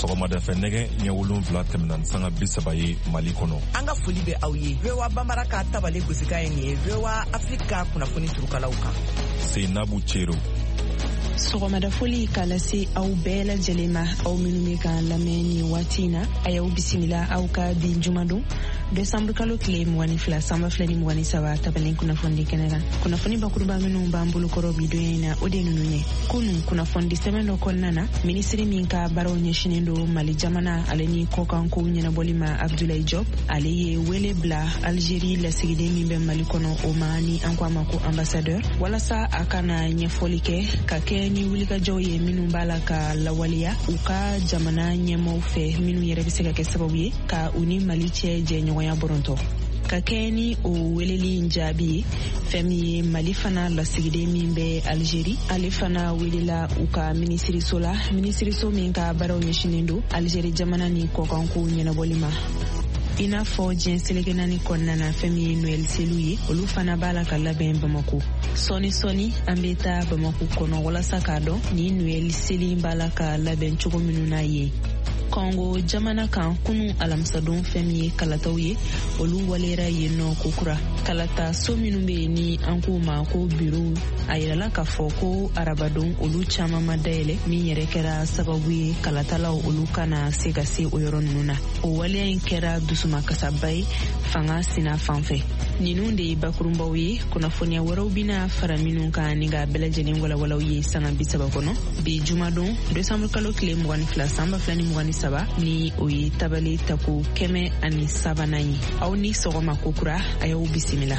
sɔgɔmada fɛ nɛgɛ ɲɛ 7 tɛmɛna sanga 30 ye Mali kɔnɔ. An ka foli bɛ aw ye. VOA Bambara ka tabale gosika ye nin ye VOA Afrika kunnafoni turukalaw kan. Seinabu Cero. Sɔgɔmada foli k'a lase aw bɛɛ lajɛlen ma aw minnu bɛ k'an lamɛn nin waati in na a y'aw bisimila aw ka bi jumadon Desanburu kalo tile 22 sanba 2023 tabalen kunnafoni kɛnɛ kan. Kunnafoni bakuruba minnu b'an bolokɔrɔ bi don in na o de ninnu ye. Kunun kunnafoni sɛbɛn dɔ kɔnɔna na minisiri min ka baaraw ɲɛsinen don Mali jamana ale ni kɔkanko ɲɛnabɔli ma Abdoulaye Diop ale ye wele bila Algérie lasigiden min bɛ Mali kɔnɔ o ma ni an ko a ma ko ambassadeur walasa a kana ɲɛfɔli kɛ ka kɛ ni wulikajɔw ye minnu b'a la ka lawaleya u ka jamana ɲɛmɔgɔw fɛ minnu yɛrɛ bɛ se ka kɛ sababu ye ka u ni Mali cɛ jɛɲɔgɔnya bɔrɔntɔ ka kɛ ni o weleli in jaabi ye fɛn min ye Mali fana lasigiden min bɛ Algérie ale fana welela u ka minisiriso la minisiriso min ka baaraw ɲɛsinen don Algérie jamana ni kɔkanko ɲɛnabɔli ma i n'a fɔ diɲɛ seleke naani kɔnɔna na fɛn min ye Noël seliw ye olu fana b'a la ka labɛn Bamako sɔni an bɛ taa Bamako kɔnɔ walasa k'a dɔn ni Noël seli b'a la ka labɛn cogo minnu na ye Kongo jamana kan kunu alamisadon fɛn min ye kalataw ye olu walera yen nɔ kokura kalata so minnu bɛ ni an ko ma ko bureau a yirala k'a fɔ ko arabadon olu caman ma dayɛlɛ min yɛrɛ kɛra sababu ye kalatalaw olu kana se ka se o yɔrɔ ninnu na o waleya in kɛra dusumakasaba ye fanga sina fanfɛ ninnu de ye bakurunbaw ye kunnafoniya wɛrɛw bɛna fara minnu kan ni ka bɛɛ lajɛlen walawalaw ye sanga 30 kɔnɔ bi jumadon Desanburu kalo tile 22 sanba 2023 ni o ye tabale tako 103 ye aw ni sɔgɔma kokura a y'aw bisimila.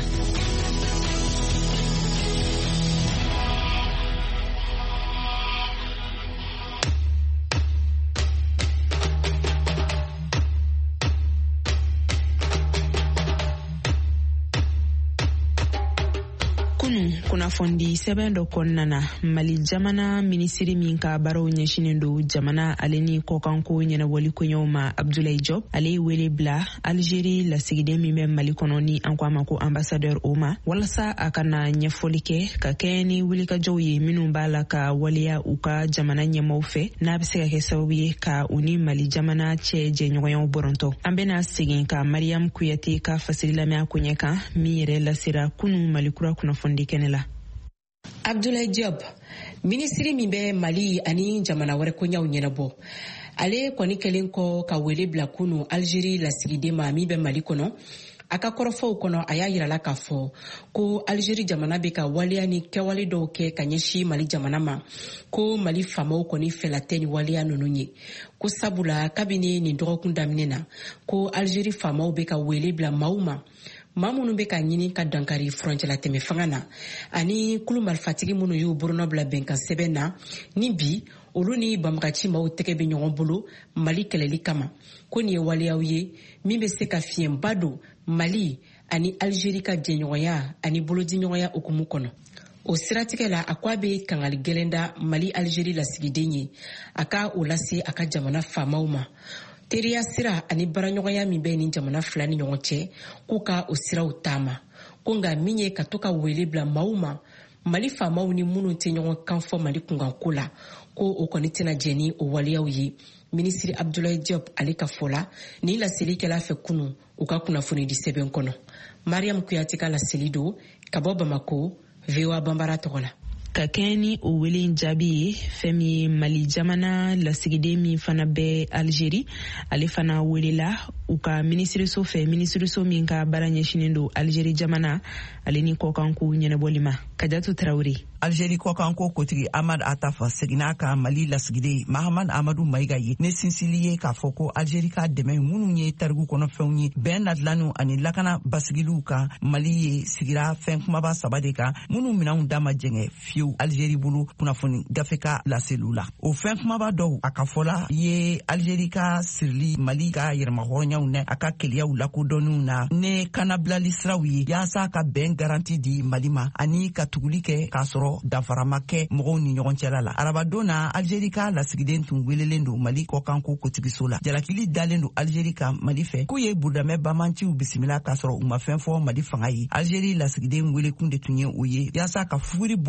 Kunnafoni sɛbɛn dɔ kɔnɔna na Mali jamana minisiri min ka baaraw ɲɛsinen don jamana ale ni kɔkanko ɲɛnabɔli koɲɛw ma Abdoulaye Diop ale ye wele bila Algérie lasigiden min bɛ Mali kɔnɔ ni an ko a ma ko ambassadeur o ma walasa a kana ɲɛfɔli kɛ ka kɛ ni wulikajɔw ye minnu b'a la ka waleya u ka jamana ɲɛmɔgɔw fɛ n'a bɛ se ka kɛ sababu ye ka u ni Mali jamana cɛ jɛɲɔgɔnyaw bɔrɔntɔ an bɛna segin ka Mariam Kuyate ka fasiri lamɛn ko ɲɛ kan min yɛrɛ lasera kunun Mali kura kunnafoni kɛnɛ la. Abdoulaye Diop minisiri min bɛ Mali ani jamana wɛrɛ koɲɛw ɲɛnabɔ ale kɔni kɛlen kɔ ka wele bila kunu Algérie lasigiden ma min bɛ Mali kɔnɔ a ka kɔrɔfɔw kɔnɔ a y'a yirala k'a fɔ ko Algérie jamana bɛ ka waleya ni kɛwale dɔw kɛ ka ɲɛsin Mali jamana ma ko Mali faamaw kɔni fɛla tɛ ni waleya ninnu ye ko sabula kabini nin dɔgɔkun daminɛ na ko Algérie faamaw bɛ ka wele bila maaw ma maa minnu bɛ ka ɲini ka dankari furancɛla tɛmɛ fanga na ani kulu marifatigi minnu y'u borona bila bɛnkan sɛbɛn na ni bi olu ni banbagaci maaw tɛgɛ bɛ ɲɔgɔn bolo Mali kɛlɛli kama ko nin ye waleyaw ye min bɛ se ka fiɲɛba don Mali ani Algérie ka jɛɲɔgɔnya ani bolodiɲɔgɔnya hukumu kɔnɔ o siratigɛ la a ko a bɛ kangali gɛlɛn da Mali Algérie lasigiden ye a ka o lase a ka jamana faamaw ma teriya sira ani baraɲɔgɔnya min bɛ ni jamana fila ni ɲɔgɔn cɛ k'u ka o siraw taama ko nka min ye ka to ka wele bila maaw ma Mali faamaw ni minnu tɛ ɲɔgɔn kan fɔ Mali kunkanko la ko o kɔni tɛna jɛ ni o waleyaw ye minisiri Abdoulaye Diop ale ka fɔ la ni laselikɛla fɛ kunun u ka kunnafoni di sɛbɛn kɔnɔ Mariam Kuyate ka laseli don ka bɔ Bamako VOA Bambara tɔgɔ la. Ka kɛ ni o wele in jaabi ye fɛn min ye Mali jamana lasigiden min fana bɛ Algérie ale fana welela u ka minisiriso fɛ minisiriso min ka baara ɲɛsinen don Algérie jamana ale ni kɔkanko ɲɛnabɔli ma Kajatu Tarawele. Algérie kɔkanko kotigi Ahmad Atafa seginna ka Mali lasigiden Mahamad Amadou Maïga ye ne sinsili ye k'a fɔ ko Algérie ka dɛmɛ minnu ye tariku kɔnɔfɛnw ye bɛn ladilaniw ani lakana basigiliw kan Mali ye sigira fɛn kumaba 3 de kan minnu minɛnw dama jɛngɛ fiyewu Algérie bolo kunnafoni gafe ka laseliw la o fɛn kumaba dɔw a ka fɔla ye Algérie ka sirili Mali ka yɛrɛmahɔrɔnyaw nɛ a ka keliyaw lakodɔnniw na ne kanabilali siraw ye yaasa ka bɛn garanti di Mali ma ani ka tuguli kɛ k'a sɔrɔ danfarama kɛ mɔgɔw ni ɲɔgɔn cɛla la arabadon na Algérie ka lasigiden tun welelen don Mali kɔkanko kotigiso la jalakili dalen don Algérie ka Mali fɛ k'u ye budamɛ bamanciw bisimila k'a sɔrɔ u ma fɛn fɔ Mali fanga ye Algérie lasigiden welekun de tun ye o ye yaasa ka fuguri bɔ daba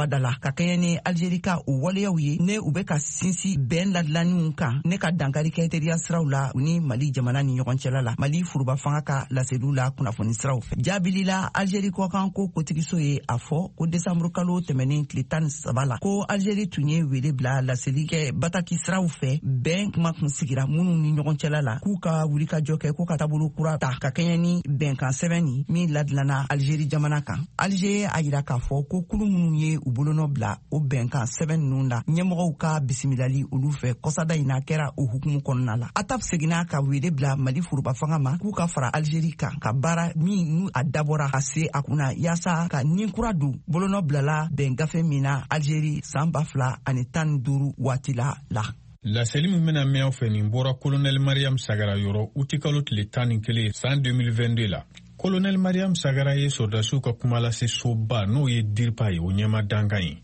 sabadala ka kɛɲɛ ni Algérie ka o waleyaw ye ne u bɛ ka sinsi bɛn ladilaniw kan ne ka dankari kɛ teriya siraw la u ni Mali jamana ni ɲɔgɔn cɛla la Mali furuba fanga ka laseliw la kunnafoni siraw fɛ. Jaabili la Algérie kɔkan ko kotigiso ye a fɔ ko décembre kalo tɛmɛnen tile 13 la ko Algérie tun ye wele bila laseli kɛ bataki siraw fɛ bɛn kuma kun sigira minnu ni ɲɔgɔn cɛla la k'u ka wuli ka jɔ kɛ ko ka taabolo kura ta ka kɛɲɛ ni bɛnkan sɛbɛnni min ladilana Algérie jamana kan. Alger a yira k'a fɔ ko kulu minnu ye u bolonɔ bila o bɛnkan sɛbɛn ninnu la ɲɛmɔgɔw ka bisimilali olu fɛ kɔsada in na kɛra o hukumu kɔnɔna la. ATAF seginna ka wele bila Mali furuba fanga ma k'u ka fara Algérie kan ka baara min n'u a dabɔra ka se a kunna yaasa ka ninkura don bolonɔ bilala bɛn gafe min na Algérie san 2015 waati la. Laseli min bɛna mɛn aw fɛ nin bɔra Colonel Mariam Sagara yɔrɔ uti kalo tile 11 san 2022 la. Colonel Mariam Sagara ye sɔrdasiw ka kuma lase soba n'o ye DIRPA ye o ɲɛma dankan ye.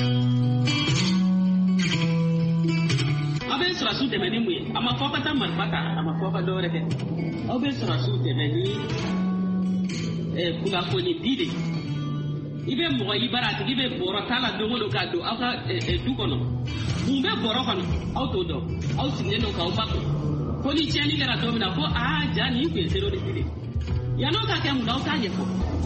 Aw bɛ sɔrɔsiw dɛmɛ ni mun ye? A ma fɔ ka taa marifa ta, a ma fɔ ka dɔ wɛrɛ kɛ. Aw bɛ sɔrɔsiw dɛmɛ ni kunnafoni di de. I bɛ mɔgɔ i bara tigi bɛ bɔrɔ t'a la don o don k'a don aw ka du kɔnɔ. Mun bɛ bɔrɔ kɔnɔ aw t'o dɔn aw sigilen don k'aw ba kun. Ko ni tiɲɛni kɛra don min na ko ja nin kun ye terroriste de. Yan'o ka kɛ mun na aw t'a ɲɛfɔ.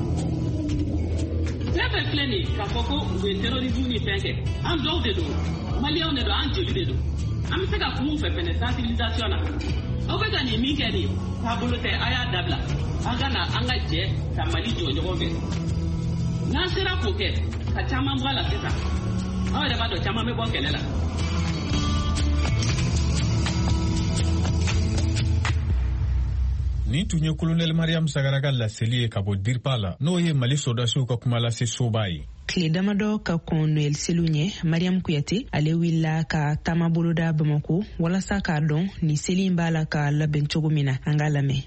Fɛn fɛn filɛ nin ye k'a fɔ ko u ye terrorisme ni fɛn kɛ an dɔw de don maliyɛnw de don an joli de don. An bɛ se ka kuma u fɛ fɛnɛ sensibilisation na. Aw bɛ ka nin min kɛ nin taabolo tɛ a y'a dabila. An ka na an ka jɛ ka Mali jɔ ɲɔgɔn fɛ. N'an sera k'o kɛ ka caman bɔ a la sisan aw yɛrɛ b'a dɔn caman bɛ bɔ kɛlɛ la. Nin tun ye Colonel Mariam Sagara ka laseli ye ka bɔ DIRPA la n'o ye Mali sɔrdasiw ka kuma lase soba ye. Tile damadɔ ka kɔn Noël seliw ɲɛ Mariam Kuyate ale wulila ka taama boloda Bamako walasa k'a dɔn ni seli b'a la ka labɛn cogo min na an k'a lamɛn.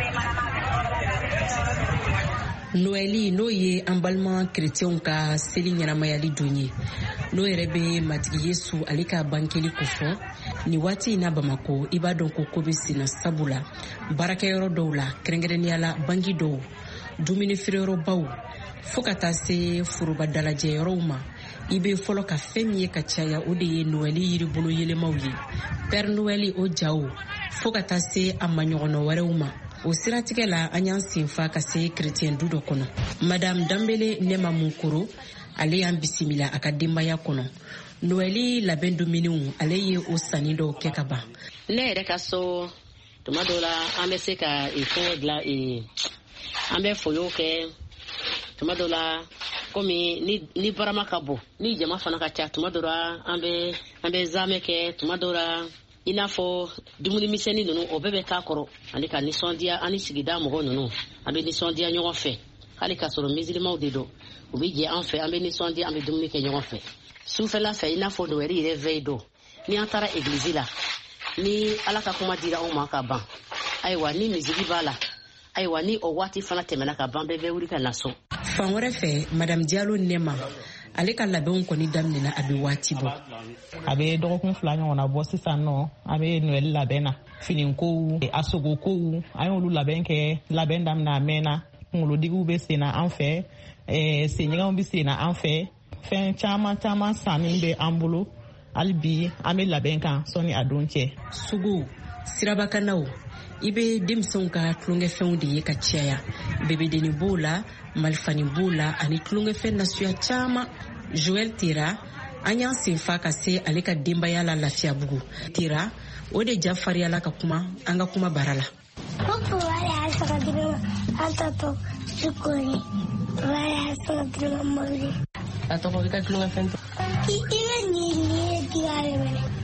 Noëli n'o ye an balima chrétienw ka seli ɲɛnamayali don ye n'o yɛrɛ bɛ matigi Yesu ale ka bankeli kofɔ ni waati in na Bamako i b'a dɔn ko bɛ senna sabula baarakɛyɔrɔ dɔw la kɛrɛnkɛrɛnnenya la banki dɔw dumuni feereyɔrɔbaw fo ka taa se foroba dalajɛyɔrɔw ma i bɛ fɔlɔ ka fɛn min ye ka caya o de ye Noëli yiribolo yɛlɛmaw ye Père Noël o jaw fo ka taa se a maɲɔgɔnɔ wɛrɛw ma. O siratigɛ la an y'an senfa ka se chrétien du dɔ kɔnɔ. Madame Dambele Nema Munkoro ale y'an bisimila a ka denbaya kɔnɔ. Noëli labɛn dumuniw ale ye o sanni dɔw kɛ ka ban. Ne yɛrɛ ka so tuma dɔw la an bɛ se ka fɛn dilan an bɛ foyo kɛ tuma dɔw la komi ni barama ka bon ni jama fana ka ca tuma dɔw la an bɛ zamɛ kɛ tuma dɔw la i n'a fɔ dumuni misɛnnin ninnu o bɛɛ bɛ k'a kɔrɔ ani ka nisɔndiya ani sigida mɔgɔ ninnu an bɛ nisɔndiya ɲɔgɔn fɛ hali k'a sɔrɔ misilimaw de don u bɛ jɛ an fɛ an bɛ nisɔndiya an bɛ dumuni kɛ ɲɔgɔn fɛ sufɛla fɛ i n'a fɔ Noël yɛrɛ veille don ni an taara église la ni Ala ka kuma dira anw ma ka ban ayiwa ni misiri b'a la ayiwa ni o waati fana tɛmɛna ka ban bɛɛ bɛ wuli ka na so. Fan wɛrɛ fɛ Madame Diallo Nema ale ka labɛnw kɔni daminɛna a bɛ waati bɔ. A bɛ dɔgɔkun 2 ɲɔgɔnna bɔ sisan nɔ a bɛ Noël labɛn na finikow asogokow an y'olu labɛn kɛ labɛn daminɛ a mɛnna kunkolodigiw bɛ sen na an fɛ senɲɛgɛnw bɛ sen na an fɛ fɛn caman sanni bɛ an bolo hali bi an bɛ labɛn kan sɔnni a don cɛ. Sugu sirabakanaw i bɛ denmisɛnw ka tulonkɛfɛnw de ye ka caya bebedeni b'o la malifani b'o la ani tulonkɛfɛn nasuya caman. Joël Tera an y'an senfa ka se ale ka denbaya la Lafiyabugu. Tera o de jafariyala ka kuma an ka kuma bara la. A tɔgɔ i ka tulonkɛfɛn tɔ. I bɛ nin diya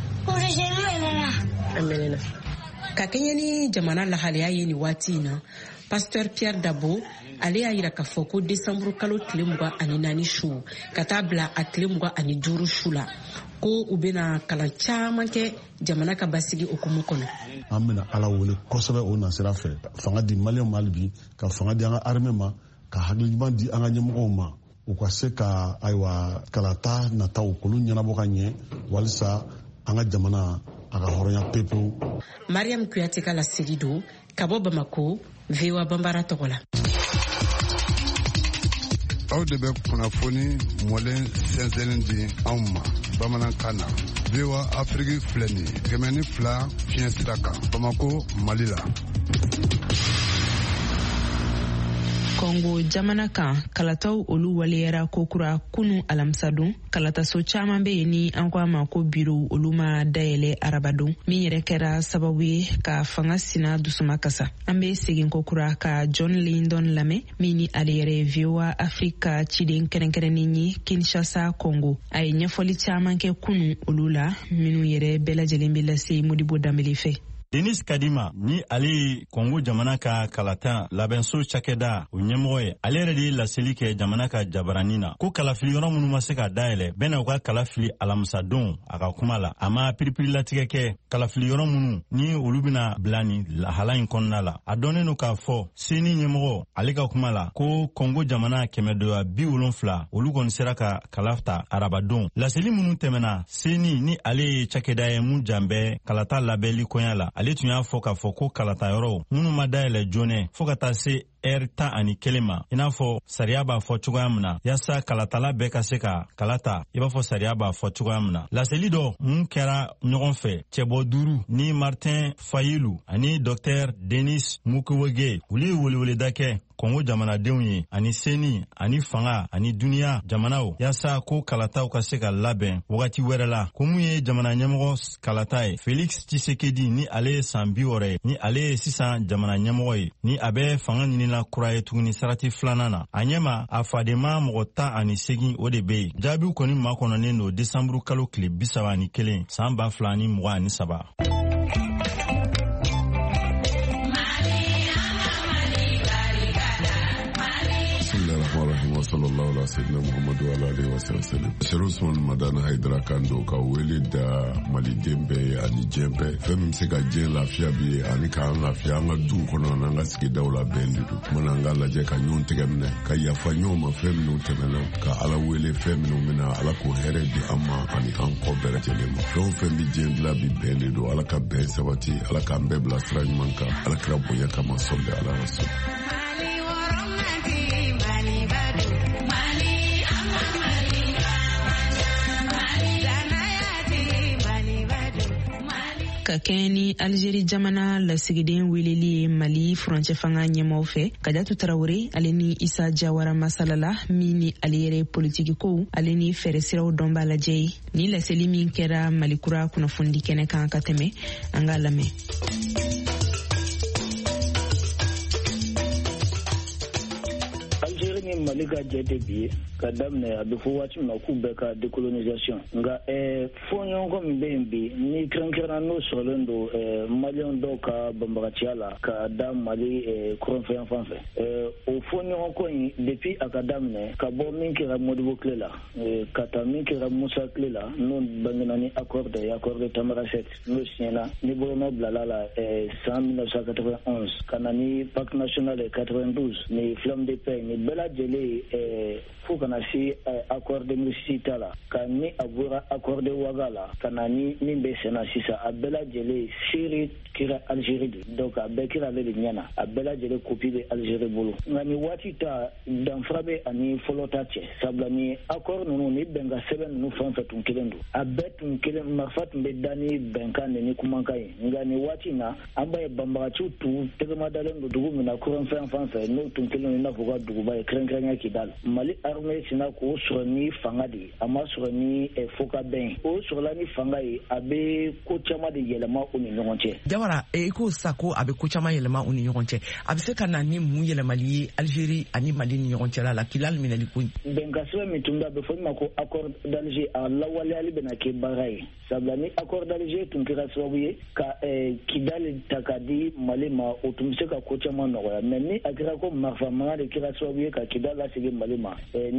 mɛnɛ. Ka kɛɲɛ ni jamana lahalaya ye ni waati in na Pasteur Pierre Dabo ale y'a yira k'a fɔ ko décembre kalo tile 24 su ka taa bila a tile 25 su la ko u bɛna kalan caman kɛ jamana ka basigi okumu kɔnɔ. An bɛna Ala wele kosɛbɛ o nasira fɛ fanga di maliyɛnw ma bi ka fanga di an ka armée ma ka hakili ɲuman di an ka ɲɛmɔgɔw ma u ka se ka ayiwa kalata nataw k'olu ɲɛnabɔ ka ɲɛ walisa an ka jamana a ka hɔrɔnya pepewu. Mariam Kuyate ka lasigi don ka bɔ Bamako VOA Bambara tɔgɔ la. aw de bɛ kunnafoni mɔlen sɛnsɛnnin di anw ma bamanankan na VOA Afrique filɛ nin ye 102 fiɲɛ sira kan Bamako Mali la. Kongo jamana kan kalataw olu waleyara kokura kunu alamsadun kalataso caman be ni an ko ma ko biro olu ma dayɛlɛ arabadon min yɛrɛ kɛra sababu ye ka fanga sina dusuma kasa an be segin kokura ka John Lyndon lamɛn min ni ale yɛrɛ VOA Afrika ciden kɛrɛnkɛrɛnnen ye Kinshasa Kongo a ye ɲɛfɔli caman kɛ kunu olu la minnu yɛrɛ bɛɛ lajɛlen be lase Modibo Dambele fɛ. Denis Kadima ni ale Kongo jamana ka kalatan labɛnso cakɛda o ɲɛmɔgɔ ye ale yɛrɛ de laseli kɛ jamana ka jabarani na ko kalafili yɔrɔ minnu ma se ka dayɛlɛ bɛɛ na u ka kalafili alamisadon a ka kuma la a ma piripiri latigɛ kɛ kalafili yɔrɔ minnu ni olu bɛna bila ni lahala in kɔnɔna la a dɔnnen don k'a fɔ seni ɲɛmɔgɔ ale ka kuma la ko Kongo jamana 170 olu kɔni sera ka kala ta arabadon laseli minnu tɛmɛna seni ni ale ye cakɛda ye mun janbɛ kalata labɛnli kɔɲa la ale tun y'a fɔ k'a fɔ ko kalata yɔrɔ minnu ma dayɛlɛ joonɛ fo ka taa se heure 11 ma i n'a fɔ sariya b'a fɔ cogoya min na yaasa kalatala bɛɛ ka se ka kalata i b'a fɔ sariya b'a fɔ cogoya min na laseli dɔ mun kɛra ɲɔgɔn fɛ cɛbɔ 5 ni Martin Fayulu ani Dr Denis Mukwege olu ye weleweleda kɛ Kongo jamanadenw ye ani seni ani fanga ani duniya jamanaw yaasa ko kalataw ka se ka labɛn wagati wɛrɛ la ko mun ye jamana ɲɛmɔgɔ kalata ye Felix Tshisekedi ni ale ye san 60 ni ale ye sisan jamana ɲɛmɔgɔ ye ni a bɛ fanga ɲinina kura ye tuguni sarati filanan na a ɲɛma a fadema mɔgɔ 18 o de bɛ yen jaabiw kɔni makɔnɔnen don desanburu kalo tile 31 san 2023. sallallahu alaihi wasallam Muhammadu alaihi wasallam Sherusman Madana Haidara Kando ka wele da Mali dembe ani jembe fem se ka jeng lafiya bi ani ka lafiya nga du kono na nga sigi dawla bendu mona nga laje ka nyon tegamne ka yafa nyoma fem no temena ka ala wele fem no mena ala ko here di amma ani an ko bere jelema fem bi jengla bi bendu ala ka be sabati ala ka mbebla strang manka ala kra boya kama solde ala rasul ka kɛ ni Algérie jamana lasigiden weleli ye Mali furancɛ fanga ɲɛmaaw fɛ Kadiatu Tarawele ale ni Isa Jawara masalala min ni ale yɛrɛ politiki kow ale ni fɛɛrɛ siraw dɔn b'a lajɛ ye ni laseli min kɛra Mali kura kunnafoni kɛnɛ kan ka tɛmɛ an k'a lamɛn. Mali ka jate bi ka daminɛ a bɛ fɔ waati min na k'u bɛɛ ka décolonisation nka fɔɲɔgɔnkɔ min bɛ yen bi ni kɛrɛnkɛrɛnna n'o sɔrɔlen don maliyɛn dɔw ka banbagaciya la ka da Mali kɔrɔnfɛn fan fɛ o fɔɲɔgɔnkɔ in depuis a ka daminɛ ka bɔ min kɛra Modibo tile la ka taa min kɛra Musa tile la n'o bangena ni accord de Tamaracet n'o signena ni bolonɔ bilala la san 1991 ka na ni pacte national 92 ni flamme de paix ni bɛɛ lajɛlen fo kana se accord de Musita la ka ni a bɔra accord de Ouaga la ka na ni min bɛ senna sisan a bɛɛ lajɛlen seere kɛra Algérie de donc a bɛɛ kɛra ale de ɲɛna a bɛɛ lajɛlen copie bɛ Algérie bolo nka ni waati ta danfara bɛ ani fɔlɔ ta cɛ sabula ni accord ninnu ni bɛnkan sɛbɛn ninnu fɛn fɛn tun kelen don a bɛɛ tun kelen marifa tun bɛ da ni bɛnkan ni kumakan ye nka ni waati na an b'a ye banbagaciw tun tɛgɛma dalen don dugu min na kɔrɔnfɛn fan fɛ n'o tun kelen i n'a fɔ ka duguba ye kɛrɛnkɛrɛnya Kidal Mali armée sina k'o sɔrɔ ni fanga de ye a ma sɔrɔ ni foka bɛn o sɔrɔla ni fanga ye a bɛ ko caman de yɛlɛma u ni ɲɔgɔn cɛ. Jawara ko sa ko a bɛ ko caman yɛlɛma u ni ɲɔgɔn cɛ a bɛ se ka na ni mun yɛlɛmali ye Algérie ani Mali ni ɲɔgɔn cɛ la Kidal minɛli ko in. Bɛnkan sɛbɛn min tun bɛ a bɛ fɔ min ma ko accord d'Alger a lawaleyali bɛna kɛ baara ye sabula ni accord d'Alger tun kɛra sababu ye ka Kidal ta ka di Mali ma o tun bɛ se ka ko caman nɔgɔya mais ni a kɛra ko marifa mankan de kɛra sababu ye ka Kidal lasegin Mali ma n'i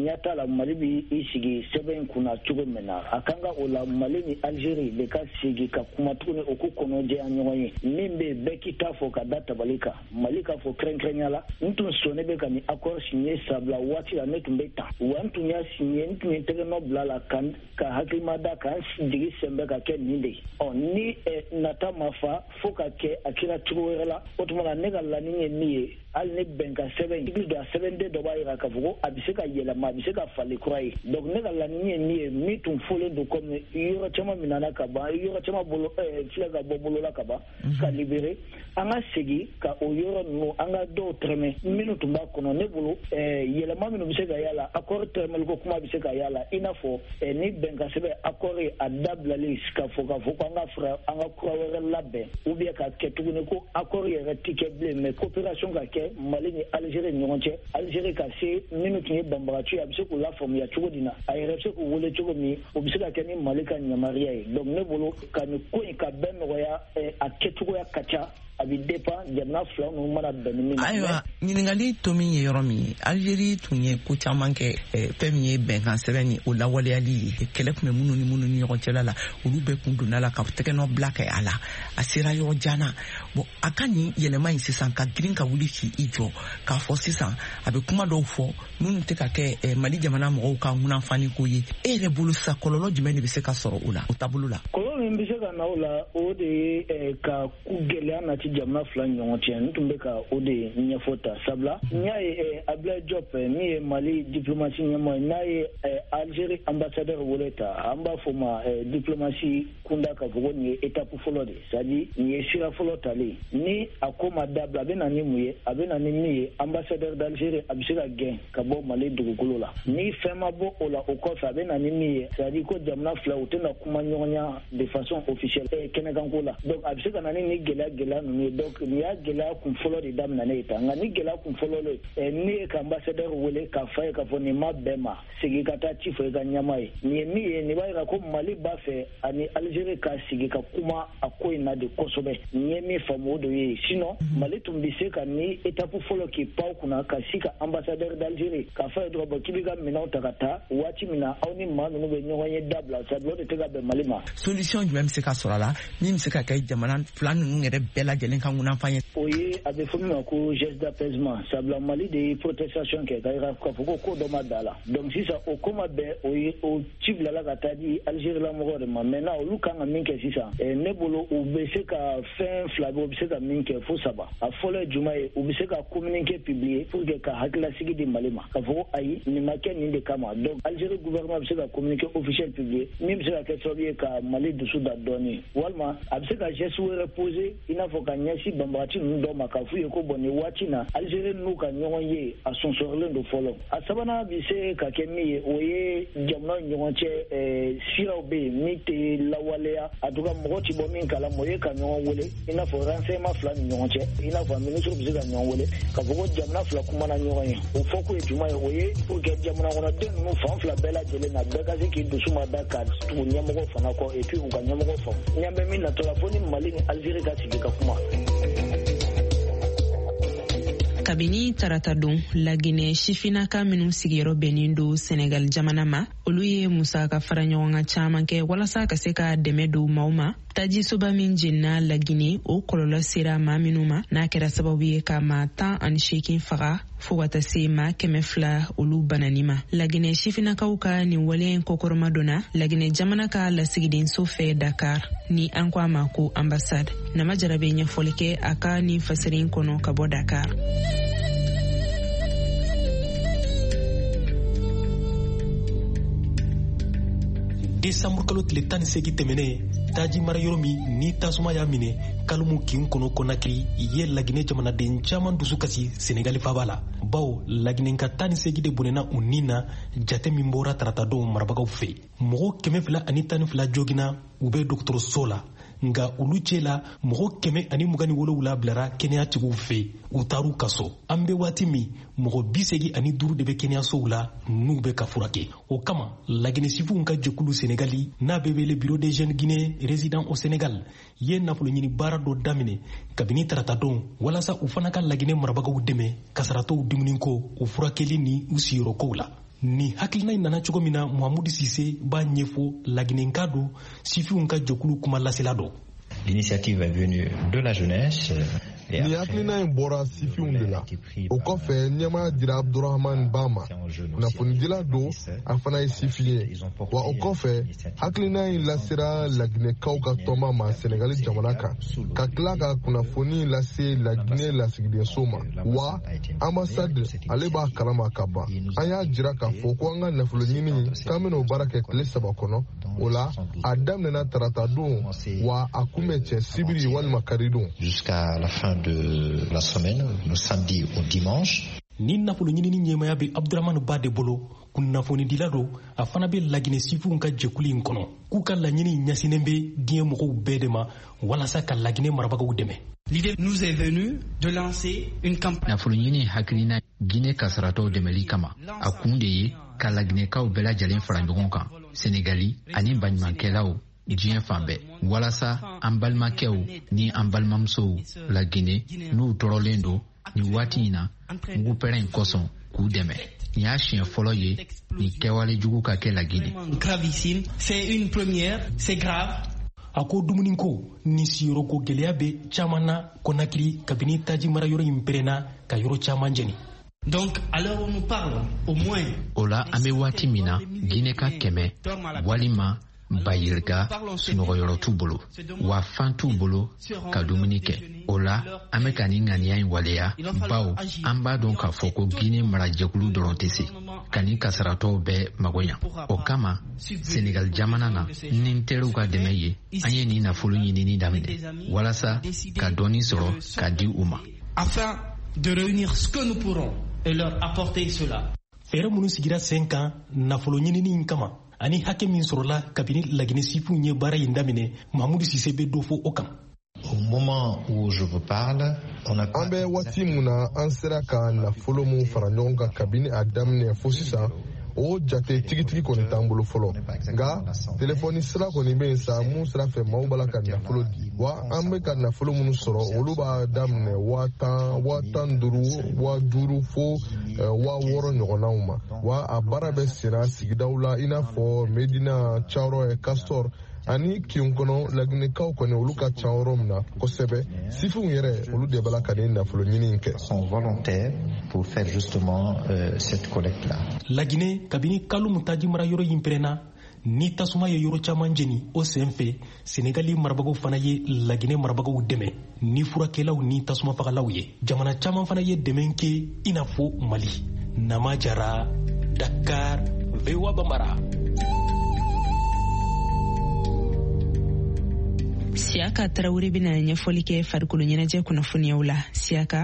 ɲata la Mali bi i sigi sɛbɛn kunna cogo min na a kan ka o la Mali ni Algérie de ka sigi ka kuma tuguni o ku kɔnɔjɛya ɲɔgɔn ye min bɛ bɛɛ k'i ta fɔ ka da tabali kan Mali ka fɔ kɛrɛnkɛrɛnya la n tun sɔnne bɛ ka ni accord signé sabula waati la ne tun bɛ tan wa n tun y'a signé n tun ye tɛgɛnɔ bila la ka hakilima da ka n jigi sɛnbɛ ka kɛ nin de ye ni nata ma fa fo ka kɛ a kɛra cogo wɛrɛ la o tuma na ne ka laɲini ye min ye hali ni bɛn ka sɛbɛn i bi don a sɛbɛnden dɔ b'a jira k'a fɔ ko a bɛ se ka yɛlɛma a bɛ se ka fali kura ye donc ne ka laɲini ye min ye min tun fɔlen don comme yɔrɔ caman minɛna ka ban yɔrɔ caman filɛ ka bɔ bolola ka ban ka libéré an ka segin ka o yɔrɔ ninnu an ka dɔw tɛrɛmɛ minnu tun b'a kɔnɔ ne bolo yɛlɛma minnu bɛ se ka y'a la accord tɛrɛmɛliko kuma bɛ se ka y'a la i n'a fɔ ni bɛn ka sɛbɛn accord ye a dabilali k'a fɔ ko an ka fara an ka kura wɛrɛ labɛn ou bien ka kɛ tuguni ko accord yɛrɛ ti kɛ bilen mais coopération ka kɛ Mali ni Algérie ni ɲɔgɔn cɛ Algérie ka se minnu tun ye banbagaci a bɛ se k'u lafaamuya cogo di na a yɛrɛ bɛ se k'u wele cogo min o bɛ se ka kɛ ni Mali ka yamaruya ye donc ne bolo ka nin ko in ka bɛn nɔgɔya a kɛcogoya ka ca a bɛ dépend jamana fila ninnu mana bɛn ni min na. Ayiwa ɲininkali to min ye yɔrɔ min ye Algérie tun ye ko caman kɛ fɛn min ye bɛnkan sɛbɛn ni o lawaleyali ye kɛlɛ tun bɛ minnu ni ɲɔgɔn cɛla la olu bɛɛ kun donna la ka tɛgɛnɔ bila kɛ a la a sera yɔrɔ jan na bon a ka nin yɛlɛma in sisan ka girin ka wuli k'i jɔ k'a fɔ sisan a bɛ kuma dɔw fɔ minnu tɛ ka kɛ Mali jamana mɔgɔw ka ŋunafani ko ye e yɛrɛ bolo sa kɔlɔlɔ jumɛn de bɛ se ka sɔrɔ o la o taabolo la. Kɔlɔlɔ min bɛ se ka na o la o de ye ka gɛlɛya nati jamana fila ni ɲɔgɔn cɛ n tun bɛ ka o de ɲɛfɔ ta sabula n y'a ye Abdoulaye Diop min ye Mali diplomasi ɲɛmɔgɔ ye n'a ye Algérie ambassadeur wele ta an b'a fɔ ma diplomasi kunda ka fɔ ko nin ye étape fɔlɔ de c'est-à-dire nin ye sira fɔlɔ talen ni a ko ma dabila a bɛ na ni mun ye a bɛ na ni min ye ambassadeur d'Algérie a bɛ se ka gɛn ka bɔ Mali dugukolo la ni fɛn ma bɔ o la o kɔfɛ a bɛ na ni min ye c'est-à-dire ko jamana fila u tɛna kuma ɲɔgɔnya de façon officielle kɛnɛkanko la donc a bɛ se ka na ni gɛlɛya ninnu ye donc nin y'a gɛlɛya kun fɔlɔ de daminɛnen ye tan nka ni gɛlɛya kun fɔlɔ le ne ye ka ambassadeur wele k'a fɔ ye k'a fɔ nin ma bɛn ma segin ka taa ci fɔ i ka ɲɛma ye nin ye min ye nin b'a jira ko Mali b'a fɛ ani Algérie ka sigi ka kuma a ko in na de kosɛbɛ nin ye min faamu o de ye sinon Mali tun bɛ se ka ni étape fɔlɔ k'i pan kunna ka si ka ambassadeur d'Algérie k'a fɔ ye dɔrɔn bɔn k'i b'i ka minɛnw ta ka taa waati min na aw ni maa ninnu bɛ ɲɔgɔn ye dabila sabula o de tɛ ka bɛn Mali ma. Solution jumɛn bɛ se ka sɔrɔ a la min bɛ se ka kɛ jamana fila ninnu yɛrɛ bɛɛ lajɛlen ka ŋunafan ye. O ye a bɛ fɔ min ma ko geste d'apaisement sabula Mali de ye protestation kɛ ka jira k'a fɔ ko dɔ ma da la donc sisan o ko ma bɛn o ye o ci bilala ka taa di Algérie la mɔgɔw de ma maintenant olu kan ka min kɛ sisan ne bolo u bɛ se ka fɛn fila bɛ u bɛ se ka min kɛ fo saba a fɔlɔ ye juma ye u bɛ se ka communiqué publier pour que ka hakilasigi di Mali ma k'a fɔ ko ayi nin ma kɛ nin de kama donc Algérie gouvernement bɛ se ka communiqué officiel publier min bɛ se ka kɛ sababu ye ka Mali dusu da dɔɔnin walima a bɛ se ka geste wɛrɛ poser i n'a fɔ ka ɲɛsin banbagaci ninnu dɔw ma k'a f'u ye ko bon nin waati na Algérie n'u ka ɲɔgɔn ye a sɔnsɔrɔlen don fɔlɔ a sabanan bɛ se ka kɛ min ye o ye jamanaw ni ɲɔgɔn cɛ siraw bɛ yen min tɛ lawaleya a tout cas mɔgɔ ti bɔ min kalama o ye ka ɲɔgɔn wele i n'a fɔ renseignement fila ni ɲɔgɔn cɛ i n'a fɔ ministre bɛ se ka ɲɔgɔn wele k'a fɔ ko jamana fila kumana ɲɔgɔn ye o fɔ ko ye juma ye o ye pour que jamana kɔnɔden ninnu fan fila bɛɛ lajɛlen na bɛɛ ka se k'i dusu ma da ka tugu ɲɛmɔgɔ fana kɔ et puis u ka ɲɛmɔgɔ faamu ɲɛ bɛ min natɔ la fo ni Mali ni Algérie ka sigi ka kuma. Kabini tarata don Laginɛ sifinaka minnu sigiyɔrɔ bɛnnen don Senegal jamana ma olu ye musaka fara ɲɔgɔn kan caman kɛ walasa ka se ka dɛmɛ don maaw ma tajisoba min jenina Laginɛ o kɔlɔlɔ sera maa minnu ma n'a kɛra sababu ye ka maa 18 faga fo ka taa se maa 200 olu banani ma. Laginɛ sifinakaw ka nin waleya in kɔkɔrɔma donna Laginɛ jamana ka lasigidenso fɛ Dakar ni an ko a ma ko ambassade. Nama Jarabe ɲɛfɔli kɛ a ka nin fasɛri kɔnɔ ka bɔ Dakar. Desanburu kalo tile 18 tɛmɛnen taji mara yɔrɔ min ni tasuma y'a minɛ kalomu kin kɔnɔ Konakiri ye Laginɛ jamanaden caman dusu kasi Senegali faaba la bawo Laginɛ ka 18 de bɔnɛna u nin na jate min bɔra taratadenw marabagaw fɛ mɔgɔ 212 jogina u bɛ dɔgɔtɔrɔso la nga olu cɛ la mɔgɔ 127 bilara kɛnɛyatigiw fɛ u taru kaso an bɛ waati min mɔgɔ 85 de bɛ kɛnɛyasow la n'u bɛ ka furakɛ o kama Laginɛsifinw ka jɛkulu Senegali n'a bɛ wele Bureau des jeunes guinéens résidents au Sénégal ye nafolo ɲini baara dɔ daminɛ kabini taratadon walasa u fana ka Laginɛ marabagaw dɛmɛ kasaratɔw dumuniko u furakɛli ni u sigiyɔrɔkow la ni hakilina nana cogo min na Mahamudu Sise b'a ɲɛfɔ laginenka do sifinw ka jɛkulu kuma lasela do. L'initiative est venue de la jeunesse. Ni hakilina in bɔra sifinw de la. O kɔfɛ ɲɛmaa dira Abdurahman Ba ma. Kunnafonidila do a fana ye sifin ye. Wa o kɔfɛ hakilina in lasera laginɛkaw ka tɔnba ma Senegali jamana kan. Ka tila ka kunnafoni lase Laginɛ lasigidenso ma. Wa ambassade ale b'a kalama ka ban. An y'a jira k'a fɔ ko an ka nafolo ɲini k'an bɛn'o baara kɛ tile 3 kɔnɔ. O la a daminɛna tarata don wa a kunbɛ cɛ sibiri walima kari don. Jusqu'à la fin de la semaine, le samedi au dimanche. Ni nafolo ɲinini ɲɛmaya bɛ Abdurahman Ba de bolo, kunnafonidila do a fana bɛ Laginɛ sifinw ka jɛkulu in kɔnɔ k'u ka laɲini ɲɛsinnen bɛ diɲɛ mɔgɔw bɛɛ de ma walasa ka Laginɛ marabagaw dɛmɛ. L'idée nous est venue de lancer une campagne. Nafolo ɲini hakilina Guinée kasaratɔw dɛmɛli kama a kun de ye ka Laginɛkaw bɛɛ lajɛlen fara ɲɔgɔn kan, Senegali ani baɲumankɛlaw diɲɛ fan bɛɛ walasa an balimakɛw ni an balimamusow Laginɛ n'u tɔɔrɔlen do ni waati in na mugu pɛrɛn in kosɔn k'u dɛmɛ. Ni y'a siɲɛ fɔlɔ ye ni kɛwale jugu ka kɛ Laginɛ. Gravissime, c'est une première, c'est grave. A ko dumuni ko ni siyɔrɔko gɛlɛya bɛ caman na Konakiri kabini taji mara yɔrɔ in pɛrɛnna ka yɔrɔ caman jɛni. Donc à l'heure où nous parlons, au moins o la an bɛ waati min na Guinée ka 100 walima bayirika sunɔgɔyɔrɔ t'u bolo wa fan t'u bolo ka dumuni kɛ. O la an bɛ ka ni ŋaniya in waleya bawo an b'a dɔn k'a fɔ ko Guinée marajɛkulu dɔrɔn tɛ se ka ni kasaratɔw bɛɛ mago ɲa. O kama Senegal jamana na ni n teriw ka dɛmɛ ye an ye nin nafolo ɲinini daminɛ walasa ka dɔɔni sɔrɔ ka di u ma. Afin de réunir ce que nous pourrons et leur apporter cela. Fɛɛrɛ minnu sigira sen kan nafolo ɲinini in kama ani hakɛ min sɔrɔla kabini Laginɛ sifinw ye baara in daminɛ, Mahamudu Sise bɛ dɔ fɔ o kan. Au moment où je vous parle, on a an bɛ waati mun na an sera ka nafolo mun fara ɲɔgɔn kan kabini a daminɛ fo sisan o jate tigitigi kɔni t'an bolo fɔlɔ nka telefɔni sira kɔni bɛ yen sa mun sira fɛ maaw b'a la ka nafolo di wa an bɛ ka nafolo minnu sɔrɔ olu b'a daminɛ 15,000, 50,000 fo 60,000 ɲɔgɔnnaw ma wa a baara bɛ senna sigidaw la i n'a fɔ Medina, Cawrɔ, Castor ani Kiyun kɔnɔ Laginɛkaw kɔni olu ka ca yɔrɔ min na kosɛbɛ sifinw yɛrɛ olu de b'a la ka ni nafolo ɲini kɛ. Sont volontaires pour faire justement cette collecte là. Laginɛ kabini kalo min taji mara yɔrɔ in pɛrɛnna ni tasuma ye yɔrɔ caman jeni o sen fɛ Senegali marabagaw fana ye Laginɛ marabagaw dɛmɛ ni furakɛlaw ni tasuma fagalaw ye. Jamana caman fana ye dɛmɛ kɛ i n'a fɔ Mali. Nama Jara, Dakar, VOA Bambara. Siaka Traoré bena ɲɛfɔli kɛ farikolo ɲɛnajɛ kunnafoniyaw la. Siaka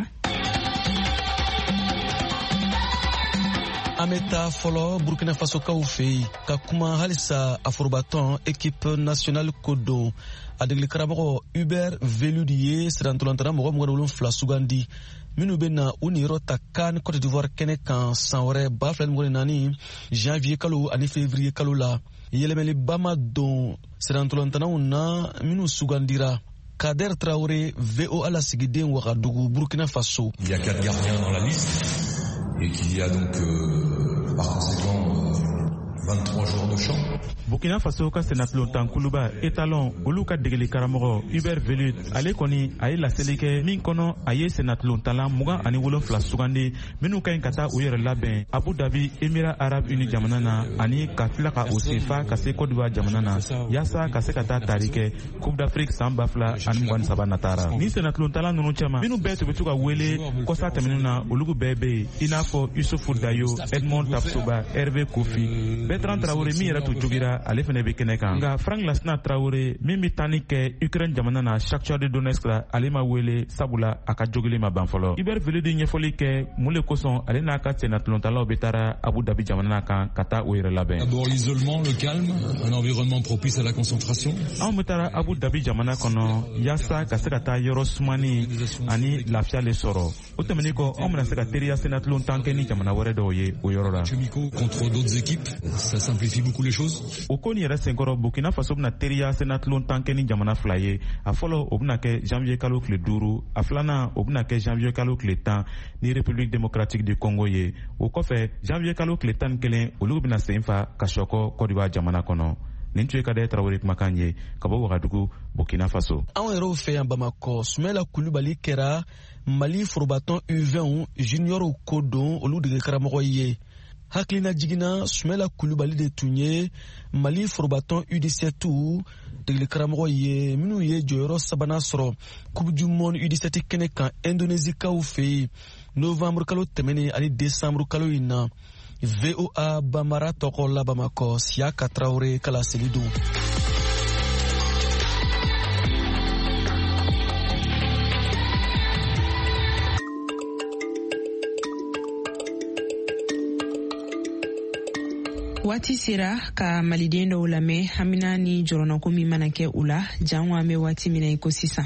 an bɛ taa fɔlɔ Burkina Fasokaw fɛ yen ka kuma halisa a forobatɔn équipe nationale ko don a degeli karamɔgɔ Hubert Velud ye sirantolantana mɔgɔ 27 sugandi minnu bɛ na u niyɔrɔ ta CAN Côte d'Ivoire kɛnɛ kan san wɛrɛ 2024 janvier kalo ani février kalo la. Yɛlɛmɛliba ma don sirantolantanaw na minnu sugandira. Kader Traoré, VOA lasigiden Ouagadougou, Burkina Faso. Il y a 4 gardiens dans la liste et qu'il y a donc par conséquent 23 jours de champ. Burkina Faso ka senatlontan kuluba etalon olu ka degeli karamɔgɔ Hubert Velud ale kɔni a ye laseli kɛ min kɔnɔ a ye senatlontalan 27 sugandi minnu ka ɲi ka taa u yɛrɛ labɛn Abu Dhabi Émirats Arabes Unis jamana na ani ka tila ka o sefa ka se Côte d'Ivoire jamana na yaasa ka se ka taa tari kɛ Coupe d'Afrique san 2023 natara. Ni senatlontalan ninnu caman minnu bɛɛ tun bɛ to ka wele kɔsa tɛmɛnenw na olugu bɛɛ bɛ yen i n'a fɔ Yusufu Dayo, Edmond Tapsoba, Hervé Kofi, Bertrand Traoré min yɛrɛ tun jogira ale fana bɛ kɛnɛ kan nka Frank Lassana Traoré min bɛ tani kɛ Ukraine jamana na Shakhtar Donetsk la ale ma wele sabula a ka jogili ma ban fɔlɔ. Hubert Velud ɲɛfɔli kɛ mun le kosɔn ale n'a ka senatlontanlaw bɛ taara Abu Dhabi jamana kan ka taa o yɛrɛ labɛn. D'abord l'isolement, le calme, un environnement propice à la concentration. Anw bɛ taara Abu Dhabi jamana kɔnɔ yaasa ka se ka taa yɔrɔ sumani ani lafiya le sɔrɔ. O tɛmɛnen kɔ anw bɛna se ka teriya senatlontan kɛ ni jamana wɛrɛ dɔw ye o yɔrɔ la. Contre d'autres équipes. ça simplifie beaucoup les choses. O ko ni yɛrɛ senkɔrɔ Burkina Faso bɛna teriya sénat lon tan kɛ ni jamana fila ye. A fɔlɔ o bɛna kɛ janvier kalo tile 5, a filanan o bɛna kɛ janvier kalo tile 10 ni République démocratique du Congo ye. O kɔfɛ janvier kalo tile 11 olu bɛna sen fa ka sɔkɔ Côte d'Ivoire jamana kɔnɔ. Nin tun ye Kadɛ Tarawele kumakan ye ka bɔ Wagadugu, Burkina Faso. Anw yɛrɛw fɛ yan Bamako, Sumela Kulubali kɛra Mali forobatɔn U20 junior ko don olu dege karamɔgɔ ye. Hakilina jiginna Sumela Kulubali de tun ye Mali forobatɔn U17 degeli karamɔgɔ ye minnu ye jɔyɔrɔ sabanan sɔrɔ Coupe du Monde U17 kɛnɛ kan Indonésie kaw fɛ yen novembre kalo tɛmɛnen ani décembre kalo in na. VOA Bamara tɔgɔ la Bamako, Siaka Traoré kala selidu. Waati sera ka maliden dɔw lamɛn hamina ni jɔrɔnako min mana kɛ u la jango an bɛ waati min na i ko sisan.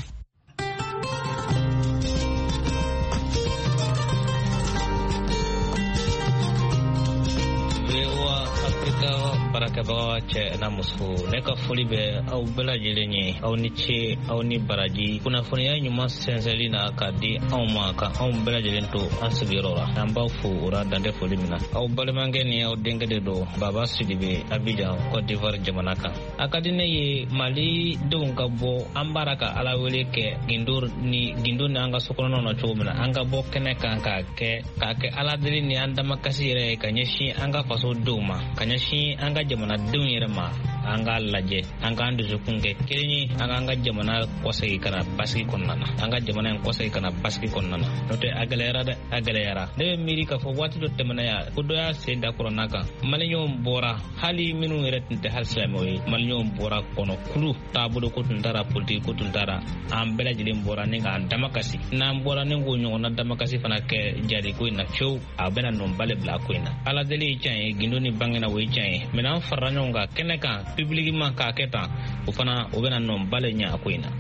Barakɛbaga cɛ n'a muso ne ka foli bɛ aw bɛɛ lajɛlen ye aw ni ce aw ni baraji kunnafoniya ɲuman sɛnsɛnli na ka di anw ma ka anw bɛɛ lajɛlen to an sigiyɔrɔ la an b'aw fo o la dantɛ foli min na aw balimakɛ ni aw denkɛ de don Baba Sidibe Abidjan Côte d'Ivoire jamana kan a ka di ne ye Mali denw ka bɔ an baara ka Ala wele kɛ gindo ni an ka sokɔnɔnaw na cogo min na an ka bɔ kɛnɛ kan k'a kɛ Ala deli ni an damakasi yɛrɛ ye ka ɲɛsin an ka faso denw ma ka ɲɛsin an ka jamanadenw yɛrɛ ma an ka lajɛ an k'an dusukun kɛ kelen ye an k'an ka jamana kɔsegi kana basigi kɔnɔna na an ka jamana in kɔsegi kana basigi kɔnɔna na n'o tɛ a gɛlɛyara dɛ a gɛlɛyara ne bɛ miiri k'a fɔ waati dɔ tɛmɛna ya ko dɔ y'a sen da kɔrɔna kan maliyɛnw bɔra hali minnu yɛrɛ tun tɛ hali silamɛw ye maliyɛnw bɔra kɔnɔ kulu taabolo ko tun tara politiki ko tun tara an bɛɛ lajɛlen bɔra ni k'an damakasi n'an bɔra ni k'o ɲɔgɔnna damakasi fana kɛ jadi ko in na fiyewu a bɛna nɔnbale bila ko in na ala deli ye tiɲɛ ye gindo ni bangena o ye tiɲɛ ye mɛ n'an farala ɲɔgɔn kan kɛnɛ kan publiquement k'a kɛ tan o fana o bɛna nɔnbale ɲɛ a ko in na.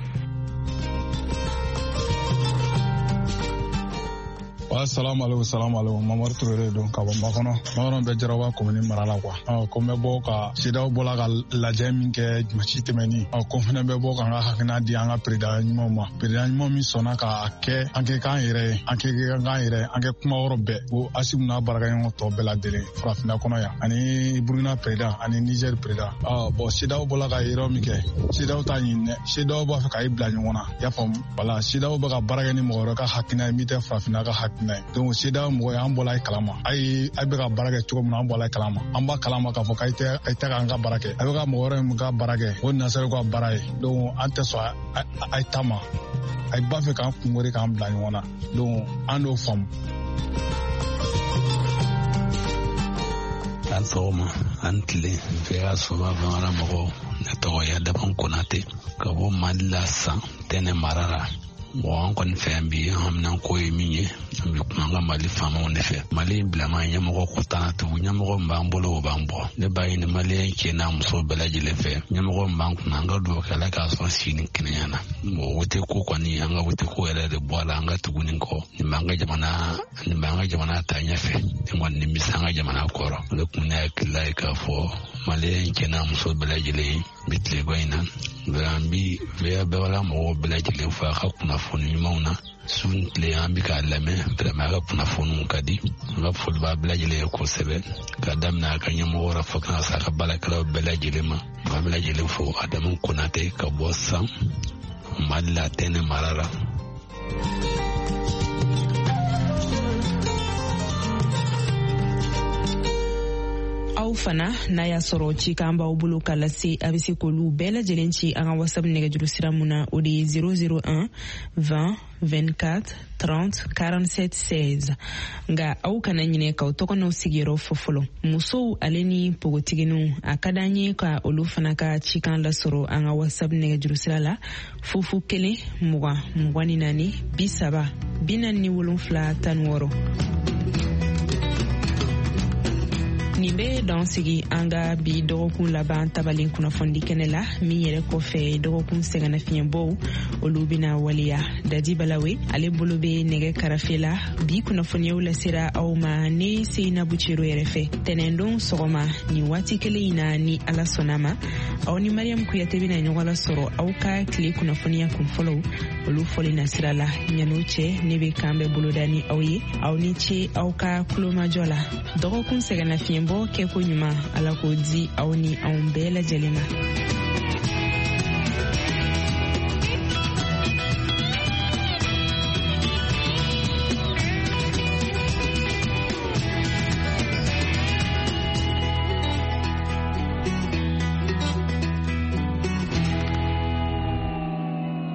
Assalamu alaikum Mamadu Touré don ka bɔ Makɔnɔ Makɔnɔ bɛ Jarawa commune mara la quoi ko n bɛ bɔ ka CEDEAO bɔla ka lajɛ min kɛ dimanche tɛmɛni ko n fana bɛ bɔ ka n ka hakilina di an ka président ɲumanw ma président ɲuman min sɔnna k'a kɛ an kɛ k'an yɛrɛ ye an kɛ kuma yɔrɔ bɛɛ ko Asimu n'a baarakɛɲɔgɔn tɔ bɛɛ lajɛlen farafinna kɔnɔ yan ani Burkina président ani Niger président bon CEDEAO bɔla ka yɔrɔ min kɛ CEDEAO t'a ɲini dɛ CEDEAO b'a fɛ k'a bila ɲɔgɔn na i y'a faamu voilà CEDEAO bɛ ka baara kɛ ni mɔgɔ wɛrɛ ka hakilina ye min tɛ farafinna ka hakilina donc CEDEAO mɔgɔ ye an bɔla ye kalama a bɛ ka baara kɛ cogo min na an bɔla ye kalama an b'a kalama k'a fɔ k'a tɛ k'an ka baara kɛ a bɛ ka mɔgɔ wɛrɛ min ka baara kɛ o nasɛrɛ ka baara ye donc an tɛ sɔn a ye ta ma a b'a fɛ k'an kungori k'an bila ɲɔgɔn na donc an n'o faamu. an sɔgɔma an tile fɛya soba bamanan mɔgɔw ne tɔgɔ ye Daban Konate ka bɔ Mali la san Tɛnɛ mara la bon an kɔni fɛ yan bi an bɛna ko ye min ye an bɛ kuma an ka Mali faamaw de fɛ Mali bilama ɲɛmɔgɔ ko tan tugu ɲɛmɔgɔ min b'an bolo o b'an bɔ ne b'a ɲini maliyɛn cɛ n'a muso bɛɛ lajɛlen fɛ ɲɛmɔgɔ min b'an kunna an ka dugawu kɛ Ala k'a sɔrɔ sini kɛnɛya na bon wote ko kɔni an ka wote ko yɛrɛ de bɔ a la an ka tugu nin kɔ nin b'an ka jamana ta ɲɛfɛ nin kɔni nin bɛ se an ka jamana kɔrɔ o de kun ne hakilila ye k'a fɔ maliyɛn cɛ n'a muso bɛɛ lajɛlen bɛ tile bɔ in na an bi bɛɛ wala mɔgɔw bɛɛ lajɛlen fɔ a ka kunnafoni ɲumanw na sun tile an bi k'a lamɛn vraiment a ka kunnafoniw ka di an ka foli b'a bɛɛ lajɛlen ye kosɛbɛ ka daminɛ a ka ɲɛmɔgɔ la fɔ kana se a ka baarakɛlaw bɛɛ lajɛlen ma an bɛɛ lajɛlen fo Adamu Konate ka bɔ san Mali la Tɛnɛ mara la. Aw fana n'a y'a sɔrɔ cikan b'aw bolo ka lase a bɛ se k'olu bɛɛ lajɛlen ci an ka WhatsApp nɛgɛjuru sira mun na o de ye 001 20 24 30 47 16 nka aw kana ɲinɛ k'aw tɔgɔ n'aw sigiyɔrɔ fɔ fɔlɔ musow ale ni pogotigininw a ka d'an ye ka olu fana ka cikan lasɔrɔ an ka WhatsApp nɛgɛjuru sira la 01 20 24 30 47 16 nin bɛ dɔn sigi an ka bi dɔgɔkun laban tabalen kunnafoni kɛnɛ la min yɛrɛ kɔfɛ dɔgɔkun sɛgɛnnafiɲɛbɔw olu bɛna waleya. Dadi Balawe ale bolo bɛ nɛgɛ karafe la bi kunnafoniyaw lasera aw ma ne Seinabu Cero yɛrɛ fɛ tɛnɛndon sɔgɔma ni waati kelen in na ni Ala sɔnna ma aw ni Mariam Kuyate bɛna ɲɔgɔn lasɔrɔ aw ka tile kunnafoniya kunfɔlɔw olu fɔli na sira la. Ɲan'o cɛ ne bɛ kan bɛ boloda ni aw ye aw ni ce aw ka kulomajɔ la. Dɔgɔkun sɛgɛnnafiɲɛbɔ kɛko ɲuman Ala k'o di aw ni anw bɛɛ lajɛlen ma.